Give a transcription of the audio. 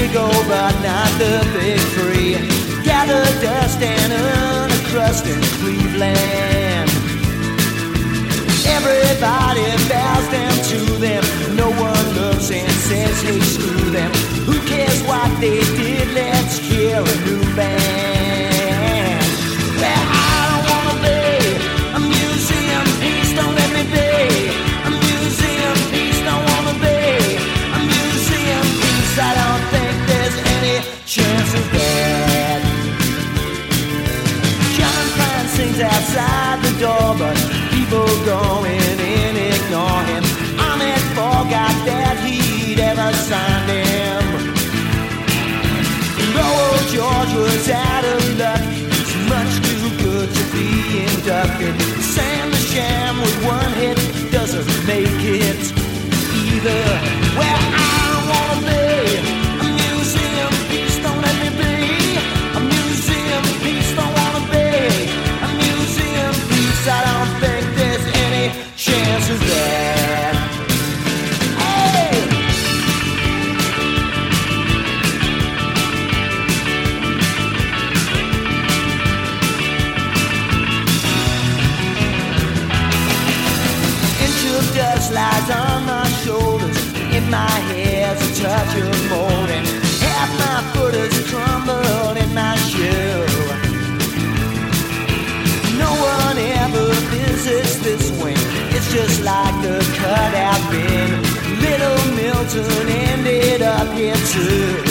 gold, but not the big three. Gather dust and earn a crust in Cleveland. Everybody bows down to them. No one looks and says, hey, screw them. Who cares what they did? Let's hear a new band. Well, I don't wanna be a museum piece, don't let me be. A museum piece, don't wanna be a museum piece. I don't think there's any chance of that. John Prine sings outside the door, but people going in ignore him. Ahmed forgot that he'd ever signed him. Old George was out of luck. He's much too good to be inducted. Sam the Sham with one hit doesn't make it either. Well, I don't wanna be a museum piece, don't let me be. A museum piece, don't wanna be a museum piece. I don't think there's any chance of that. Hey! Dust lies on my shoulders. In my hair's a touch of mold, and half my foot has crumbled in my shoe. No one ever visits this wing. It's just like the cutout bin. Little Milton ended up here too.